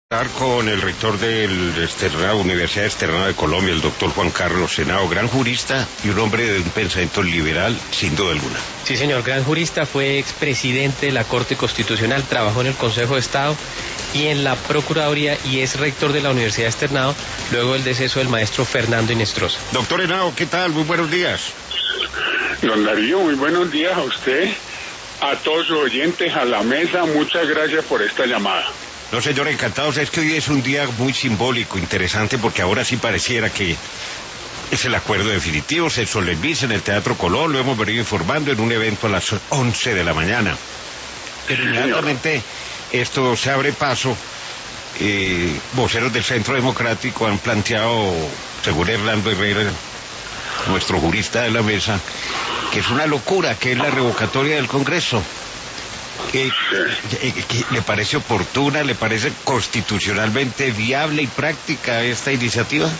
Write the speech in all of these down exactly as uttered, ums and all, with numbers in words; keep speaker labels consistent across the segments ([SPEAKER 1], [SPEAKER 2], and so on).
[SPEAKER 1] Con el rector de la Universidad Externada de Colombia, el doctor Juan Carlos Henao, gran jurista y un hombre de un pensamiento liberal, sin duda alguna.
[SPEAKER 2] Sí, señor, gran jurista, fue expresidente de la Corte Constitucional, trabajó en el Consejo de Estado y en la Procuraduría y es rector de la Universidad Externado luego del deceso del maestro Fernando Hinestrosa.
[SPEAKER 1] Doctor Henao, ¿qué tal? Muy buenos días.
[SPEAKER 3] Don Darío, muy buenos días a usted, a todos los oyentes, a la mesa, muchas gracias por esta llamada.
[SPEAKER 1] No, señor, encantados. Es que hoy es un día muy simbólico, interesante, porque ahora sí pareciera que es el acuerdo definitivo. Se solemniza en el Teatro Colón, lo hemos venido informando en un evento a las once de la mañana. Pero inmediatamente esto se abre paso. Eh, voceros del Centro Democrático han planteado, según Hernando Herrera, nuestro jurista de la mesa, que es una locura, que es la revocatoria del Congreso. ¿Qué, qué, qué, ¿Le parece oportuna, le parece constitucionalmente viable y práctica esta iniciativa?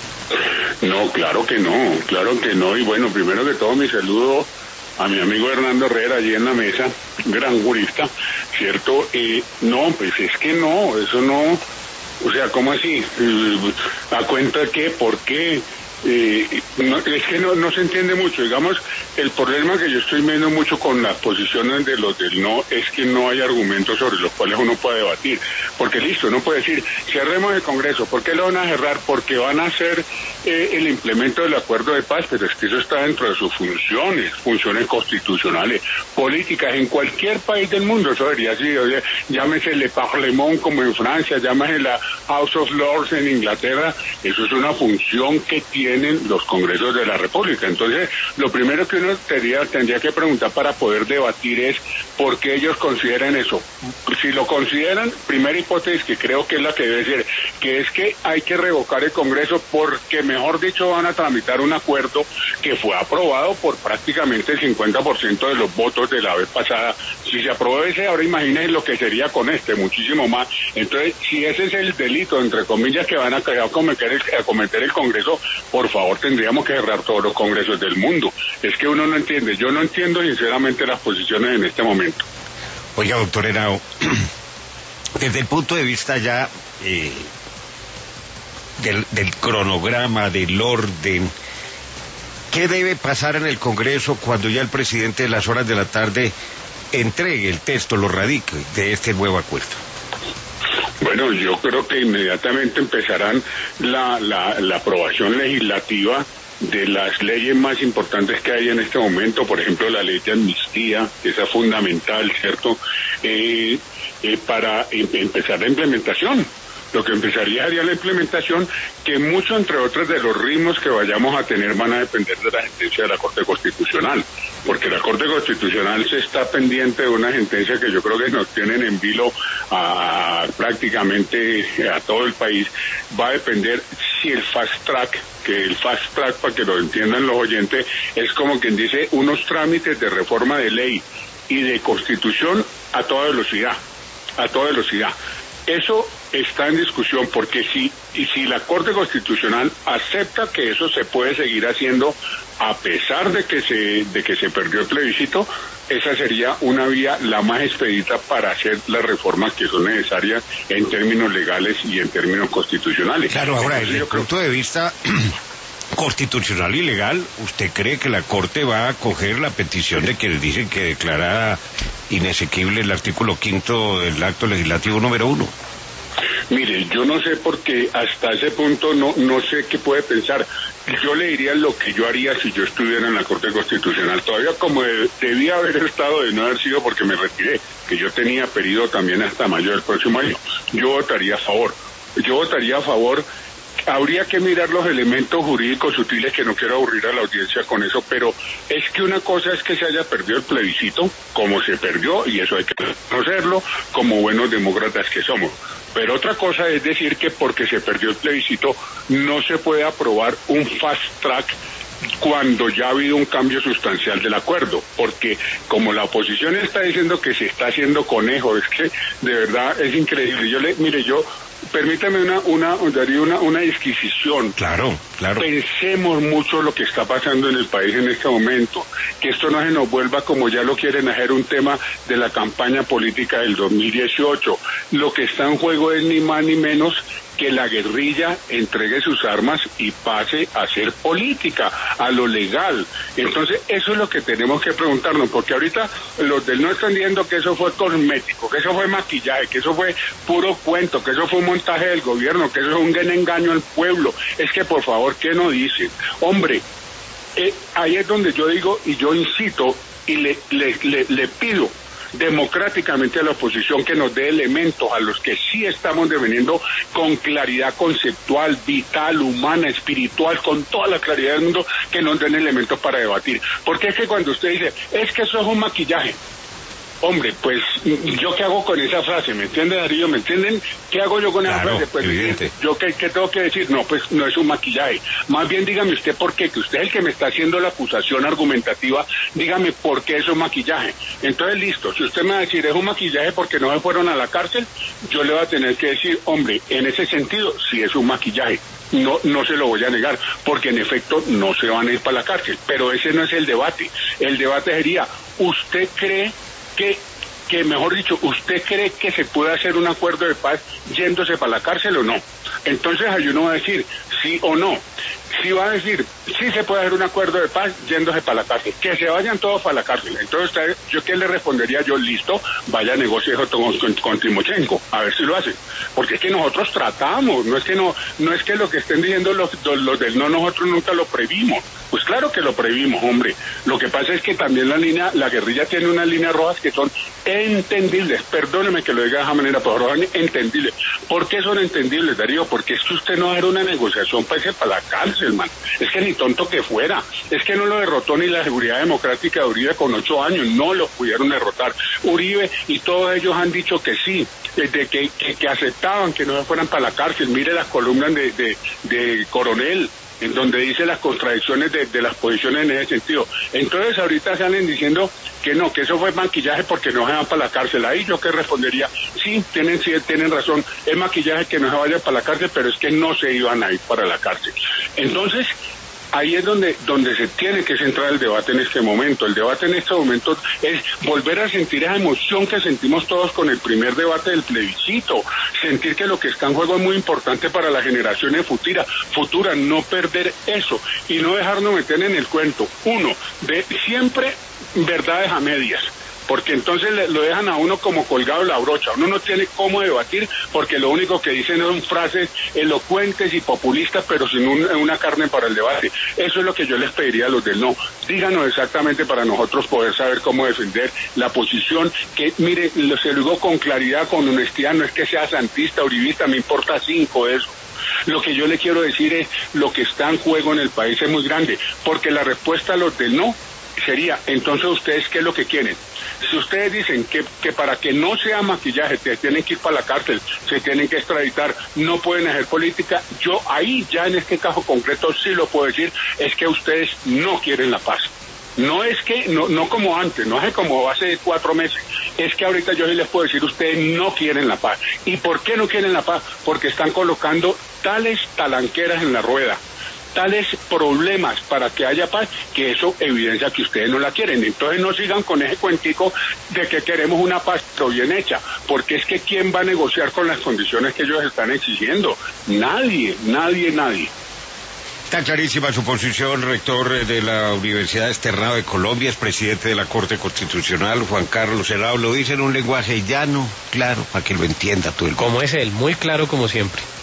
[SPEAKER 3] No, claro que no, claro que no. Y bueno, primero que todo mi saludo a mi amigo Hernando Herrera allí en la mesa, gran jurista, ¿cierto? Eh, no, pues es que no, eso no, o sea, ¿cómo así? Eh, ¿A cuenta de qué? ¿Por qué? Eh, no, es que no, no se entiende mucho. Digamos, el problema que yo estoy viendo mucho con las posiciones de los del no es que no hay argumentos sobre los cuales uno puede debatir, porque listo, uno puede decir, cerremos el Congreso. ¿Por qué lo van a cerrar? Porque van a hacer eh, el implemento del acuerdo de paz, pero es que eso está dentro de sus funciones, funciones constitucionales, políticas, en cualquier país del mundo. Eso debería así, oye, llámese Le Parlement como en Francia, llámese la House of Lords en Inglaterra. Eso es una función que tiene tienen los congresos de la República. Entonces, lo primero que uno tendría, tendría que preguntar para poder debatir es por qué ellos consideran eso. Si lo consideran, primera hipótesis que creo que es la que debe ser, que es que hay que revocar el Congreso porque, mejor dicho, van a tramitar un acuerdo que fue aprobado por prácticamente el cincuenta por ciento de los votos de la vez pasada. Si se aprobó ese, ahora imaginen lo que sería con este, muchísimo más. Entonces, si ese es el delito, entre comillas, que van a, a, cometer, el, a cometer el Congreso, por favor, tendríamos que cerrar todos los congresos del mundo. Es que uno no entiende, yo no entiendo sinceramente las posiciones en este momento.
[SPEAKER 1] Oiga, doctor Henao, desde el punto de vista ya eh, del, del cronograma, del orden, ¿qué debe pasar en el Congreso cuando ya el presidente de las horas de la tarde entregue el texto, lo radique de este nuevo acuerdo?
[SPEAKER 3] Bueno, yo creo que inmediatamente empezarán la, la, la aprobación legislativa de las leyes más importantes que hay en este momento, por ejemplo la ley de amnistía, esa es fundamental, ¿cierto? Eh, eh, para em- empezar la implementación. Lo que empezaría sería la implementación, que mucho, entre otros, de los ritmos que vayamos a tener van a depender de la sentencia de la Corte Constitucional, porque la Corte Constitucional se está pendiente de una sentencia que yo creo que nos tienen en vilo a, prácticamente a todo el país. Va a depender si el fast track, que el fast track, para que lo entiendan los oyentes, es como quien dice unos trámites de reforma de ley y de constitución a toda velocidad, a toda velocidad. Eso está en discusión, porque si, y si la Corte Constitucional acepta que eso se puede seguir haciendo a pesar de que se, de que se perdió el plebiscito, esa sería una vía la más expedita para hacer las reformas que son necesarias en términos legales y en términos constitucionales.
[SPEAKER 1] Claro, ahora, desde el punto de vista constitucional y legal, ¿usted cree que la Corte va a acoger la petición de quienes dicen que declara inexequible el artículo quinto del acto legislativo número uno?
[SPEAKER 3] Mire, yo no sé porque hasta ese punto no no sé qué puede pensar. Yo le diría lo que yo haría si yo estuviera en la Corte Constitucional. Todavía como de, debía haber estado de no haber sido porque me retiré, que yo tenía periodo también hasta mayo del próximo año. Yo votaría a favor. Yo votaría a favor. Habría que mirar los elementos jurídicos sutiles, que no quiero aburrir a la audiencia con eso, pero es que una cosa es que se haya perdido el plebiscito, como se perdió, y eso hay que reconocerlo, como buenos demócratas que somos. Pero otra cosa es decir que porque se perdió el plebiscito no se puede aprobar un fast track cuando ya ha habido un cambio sustancial del acuerdo, porque como la oposición está diciendo que se está haciendo conejo, es que de verdad es increíble. Yo le, mire, yo permítame una, una, Darío, una, una disquisición.
[SPEAKER 1] Claro, claro.
[SPEAKER 3] Pensemos mucho lo que está pasando en el país en este momento, que esto no se nos vuelva, como ya lo quieren hacer, un tema de la campaña política del dos mil dieciocho. Lo que está en juego es ni más ni menos que la guerrilla entregue sus armas y pase a ser política, a lo legal. Entonces, eso es lo que tenemos que preguntarnos, porque ahorita los del no están diciendo que eso fue cosmético, que eso fue maquillaje, que eso fue puro cuento, que eso fue un montaje del gobierno, que eso es un gran engaño al pueblo. Es que, por favor, ¿qué no dicen? Hombre, eh, ahí es donde yo digo, y yo incito, y le, le, le, le pido democráticamente a la oposición que nos dé elementos a los que sí estamos deveniendo con claridad conceptual, vital, humana, espiritual, con toda la claridad del mundo, que nos den elementos para debatir. Porque es que cuando usted dice, es que eso es un maquillaje, hombre, pues, ¿yo qué hago con esa frase? ¿Me entiende, Darío? ¿Me entienden? ¿Qué hago yo con
[SPEAKER 1] claro,
[SPEAKER 3] esa frase? Pues,
[SPEAKER 1] evidente.
[SPEAKER 3] ¿yo qué, qué tengo que decir? No, pues, no es un maquillaje. Más bien, dígame usted por qué, que usted es el que me está haciendo la acusación argumentativa, dígame por qué es un maquillaje. Entonces, listo, si usted me va a decir, es un maquillaje porque no se fueron a la cárcel, yo le voy a tener que decir, hombre, en ese sentido, sí es un maquillaje. No, no se lo voy a negar, porque en efecto no se van a ir para la cárcel. Pero ese no es el debate. El debate sería, ¿usted cree que, que mejor dicho, usted cree que se puede hacer un acuerdo de paz yéndose para la cárcel o no? Entonces ahí uno va a decir sí o no. Si va a decir sí se puede hacer un acuerdo de paz yéndose para la cárcel, que se vayan todos para la cárcel. Entonces usted, yo qué le respondería yo, listo, vaya a negociar con, con, con Timochenko, a ver si lo hacen, porque es que nosotros tratamos, no es que no, no es que lo que estén diciendo los, los, los del no, nosotros nunca lo previmos. Pues claro que lo previmos, hombre. Lo que pasa es que también la línea, la guerrilla tiene unas líneas rojas que son entendibles. Perdóneme que lo diga de esa manera, pero son entendibles. ¿Por qué son entendibles, Darío? Porque es que usted no va a dar una negociación para irse para la cárcel, man. Es que ni tonto que fuera. Es que no lo derrotó ni la seguridad democrática de Uribe con ocho años. No lo pudieron derrotar. Uribe y todos ellos han dicho que sí, de que, que, que aceptaban que no se fueran para la cárcel. Mire las columnas de, de, de Coronel, en donde dice las contradicciones de, de las posiciones en ese sentido. Entonces ahorita salen diciendo que no, que eso fue maquillaje porque no se van para la cárcel. Ahí yo que respondería, sí, tienen, sí, tienen razón, es maquillaje que no se vayan para la cárcel, pero es que no se iban a ir para la cárcel. Entonces, ahí es donde, donde se tiene que centrar el debate en este momento. El debate en este momento es volver a sentir esa emoción que sentimos todos con el primer debate del plebiscito, sentir que lo que está en juego es muy importante para las generaciones futuras, futuras, no perder eso y no dejarnos meter en el cuento, uno, de siempre verdades a medias, porque entonces le, lo dejan a uno como colgado la brocha, uno no tiene cómo debatir porque lo único que dicen son frases elocuentes y populistas pero sin un, una carne para el debate. Eso es lo que yo les pediría a los del no, díganos exactamente para nosotros poder saber cómo defender la posición, que mire, se lo digo con claridad, con honestidad, no es que sea santista, uribista, me importa cinco eso. Lo que yo le quiero decir es, lo que está en juego en el país es muy grande, porque la respuesta a los del no sería, entonces ustedes qué es lo que quieren. Si ustedes dicen que, que para que no sea maquillaje te tienen que ir para la cárcel, se tienen que extraditar, no pueden hacer política, yo ahí ya en este caso concreto sí lo puedo decir, es que ustedes no quieren la paz. No es que, no, no como antes, no es como hace cuatro meses, es que ahorita yo sí les puedo decir, ustedes no quieren la paz. ¿Y por qué no quieren la paz? Porque están colocando tales talanqueras en la rueda, tales problemas para que haya paz, que eso evidencia que ustedes no la quieren. Entonces no sigan con ese cuentico de que queremos una paz pero bien hecha, porque es que ¿quién va a negociar con las condiciones que ellos están exigiendo? Nadie, nadie, nadie.
[SPEAKER 1] Está clarísima su posición, rector de la Universidad Externado de Colombia, es presidente de la Corte Constitucional, Juan Carlos Henao, lo dice en un lenguaje llano, claro, para que lo entienda todo el mundo.
[SPEAKER 2] Como es él, muy claro como siempre.